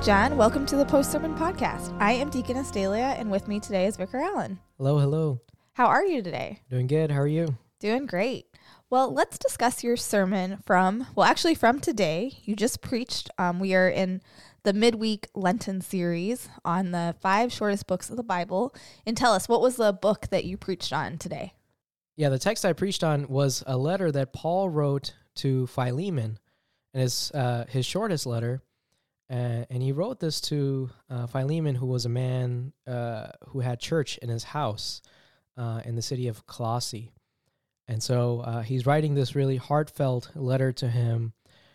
John. Welcome to the Post Sermon Podcast. I am Deaconess Dahlia, and with me today is Vicar Allen. Hello, hello. How are you today? Doing good. How are you? Doing great. Well, let's discuss your sermon from today. You just preached. We are in the midweek Lenten series on the 5 shortest books of the Bible. And tell us, what was the book that you preached on today? Yeah, the text I preached on was a letter that Paul wrote to Philemon, and it's his shortest letter. And he wrote this to Philemon, who was a man who had church in his house in the city of Colossae. And so he's writing this really heartfelt letter to him,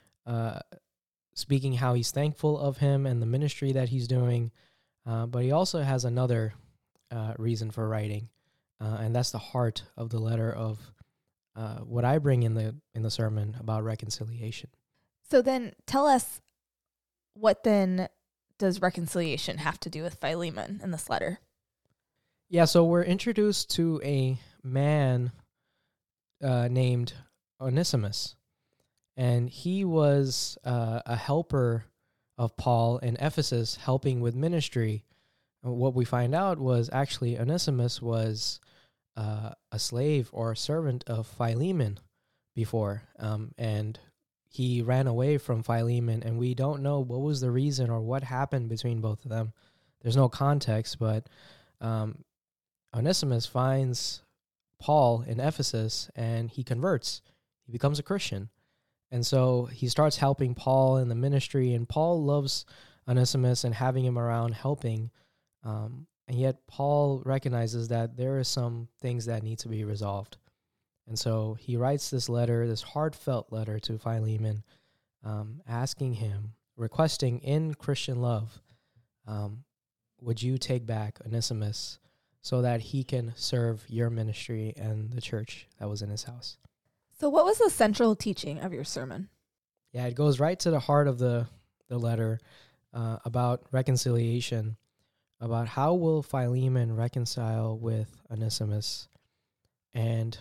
speaking how he's thankful of him and the ministry that he's doing. But he also has another reason for writing, and that's the heart of the letter of what I bring in the sermon about reconciliation. So then tell us, what then does reconciliation have to do with Philemon in this letter? Yeah, so we're introduced to a man named Onesimus, and he was a helper of Paul in Ephesus, helping with ministry. What we find out was actually Onesimus was a slave or a servant of Philemon before, and he ran away from Philemon, and we don't know what was the reason or what happened between both of them. There's no context, but Onesimus finds Paul in Ephesus, and he converts. He becomes a Christian. And so he starts helping Paul in the ministry, and Paul loves Onesimus and having him around helping. And yet Paul recognizes that there are some things that need to be resolved. And so he writes this letter, this heartfelt letter to Philemon, asking him, requesting in Christian love, would you take back Onesimus so that he can serve your ministry and the church that was in his house? So what was the central teaching of your sermon? Yeah, it goes right to the heart of the letter about reconciliation, about how will Philemon reconcile with Onesimus. And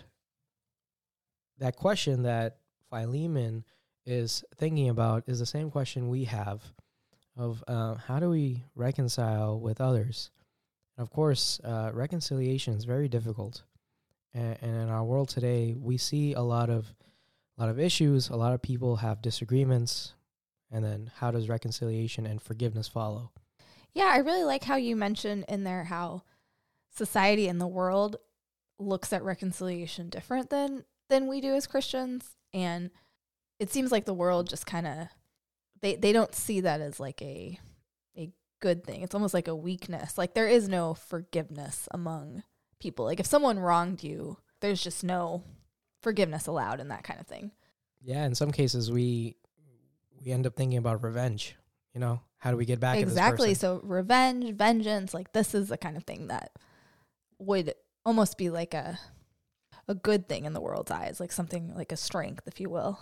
that question that Philemon is thinking about is the same question we have of how do we reconcile with others? And of course, reconciliation is very difficult. And in our world today, we see a lot of issues. A lot of people have disagreements. And then how does reconciliation and forgiveness follow? Yeah, I really like how you mentioned in there how society and the world looks at reconciliation different than we do as Christians. And it seems like the world just kind of, they don't see that as like a good thing. It's almost like a weakness. Like there is no forgiveness among people. Like if someone wronged you, there's just no forgiveness allowed and that kind of thing. Yeah, in some cases we end up thinking about revenge. You know, how do we get back Exactly. at this person? So revenge, vengeance, like this is the kind of thing that would almost be like a good thing in the world's eyes, like something like a strength, if you will.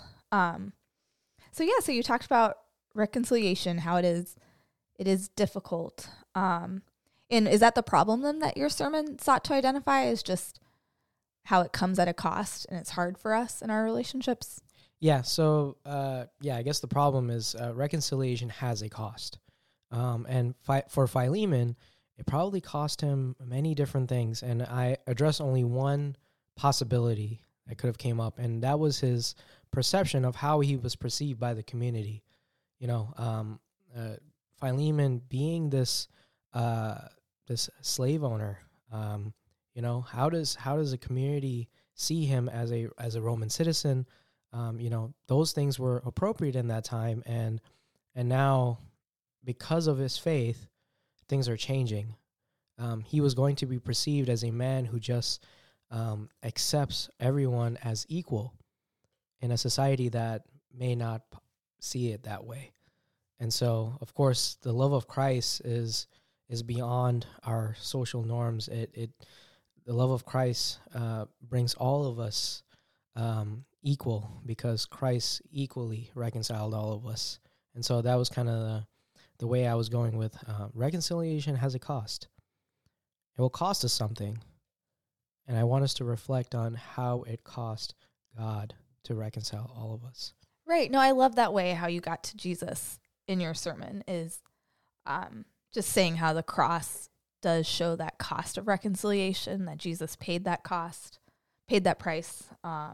So you talked about reconciliation, how it is difficult. And is that the problem then that your sermon sought to identify, is just how it comes at a cost and it's hard for us in our relationships? Yeah. So, I guess the problem is reconciliation has a cost. And for Philemon, it probably cost him many different things. And I address only one possibility that could have came up, and that was his perception of how he was perceived by the community. You know, Philemon being this slave owner, you know, how does the community see him as a Roman citizen? You know, those things were appropriate in that time, and now because of his faith, things are changing. He was going to be perceived as a man who just accepts everyone as equal in a society that may not see it that way. And so, of course, the love of Christ is beyond our social norms. The love of Christ brings all of us equal, because Christ equally reconciled all of us. And so that was kind of the way I was going with reconciliation has a cost. It will cost us something. And I want us to reflect on how it cost God to reconcile all of us. Right. No, I love that way how you got to Jesus in your sermon, is just saying how the cross does show that cost of reconciliation, that Jesus paid that cost, paid that price.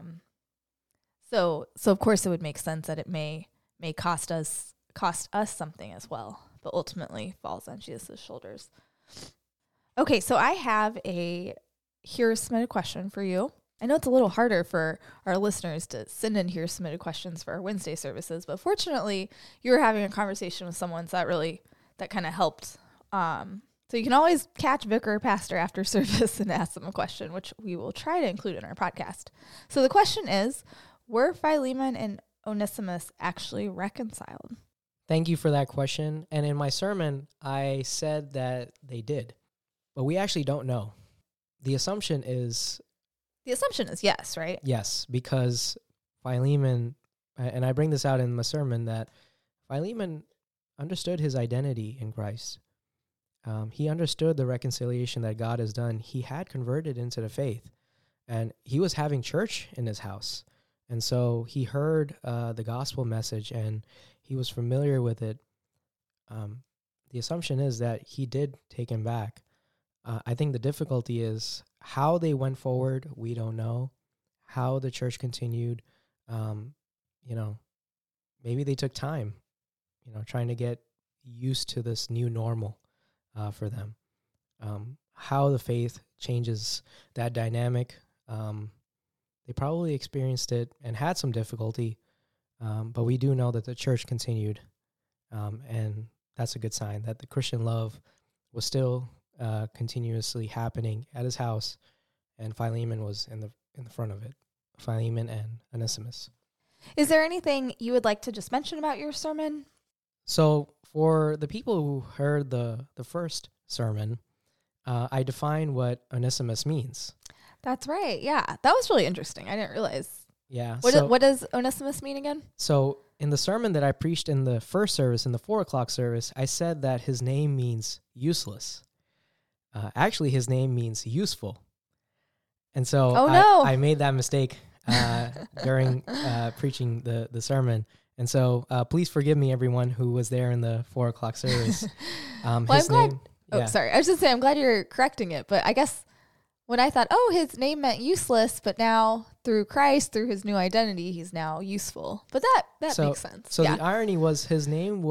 So of course it would make sense that it may cost us something as well, but ultimately falls on Jesus' shoulders. Okay, so I have a here submitted question for you. I know it's a little harder for our listeners to send in here submitted questions for our Wednesday services, but fortunately you were having a conversation with someone, so that kind of helped. So you can always catch Vicar or Pastor after service and ask them a question, which we will try to include in our podcast. So the question is, were Philemon and Onesimus actually reconciled? Thank you for that question. And in my sermon, I said that they did, but we actually don't know. The assumption is yes, right? Yes, because Philemon, and I bring this out in my sermon, that Philemon understood his identity in Christ. He understood the reconciliation that God has done. He had converted into the faith, and he was having church in his house. And so he heard the gospel message, and he was familiar with it. The assumption is that he did take him back. I think the difficulty is how they went forward. We don't know how the church continued. Maybe they took time, trying to get used to this new normal for them. How the faith changes that dynamic. They probably experienced it and had some difficulty, but we do know that the church continued, and that's a good sign that the Christian love was still continuously happening at his house, and Philemon was in the front of it. Philemon and Onesimus. Is there anything you would like to just mention about your sermon? So for the people who heard the first sermon, I defined what Onesimus means. That's right. Yeah, that was really interesting. I didn't realize. Yeah. What does Onesimus mean again? So in the sermon that I preached in the first service, in the 4:00 service, I said that his name means useless. Actually, his name means useful. And so I made that mistake during preaching the sermon. And so please forgive me, everyone who was there in the 4:00 service. I'm glad. Sorry. I was just saying, I'm glad you're correcting it. But I guess when I thought, his name meant useless, but now through Christ, through his new identity, he's now useful. But that makes sense. So the irony was his name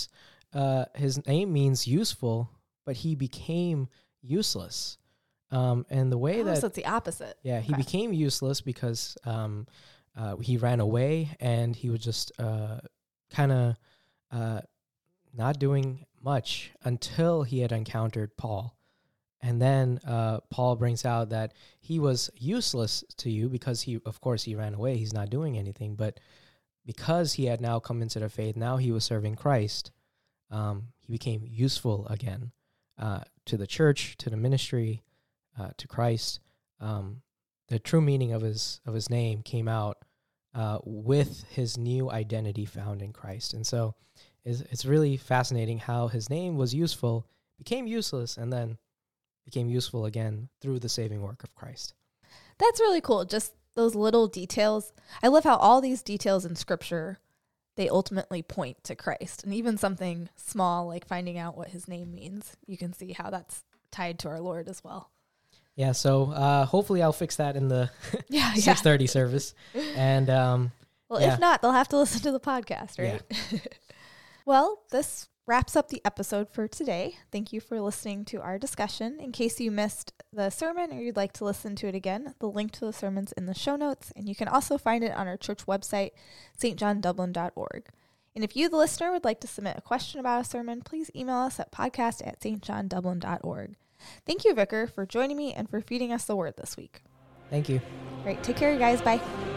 means useful, but he became useless. And the way so it's the opposite. Yeah, he became useless because he ran away, and he was just kind of not doing much until he had encountered Paul. And then Paul brings out that he was useless to you because he ran away. He's not doing anything. But because he had now come into the faith, now he was serving Christ, he became useful again to the church, to the ministry, to Christ. The true meaning of his name came out with his new identity found in Christ. And so it's really fascinating how his name was useful, became useless, and then became useful again through the saving work of Christ. That's really cool. Just those little details. I love how all these details in Scripture, they ultimately point to Christ. And even something small like finding out what his name means, you can see how that's tied to our Lord as well. Yeah, so hopefully I'll fix that in the 6:30 service. And if not, they'll have to listen to the podcast, right? Yeah. Well, this wraps up the episode for today. Thank you for listening to our discussion. In case you missed the sermon or you'd like to listen to it again, the link to the sermon's in the show notes, and you can also find it on our church website, stjohndublin.org. And if you, the listener, would like to submit a question about a sermon, please email us at podcast@stjohndublin.org. Thank you, Vicar, for joining me and for feeding us the word this week. Thank you. All right, take care, you guys. Bye.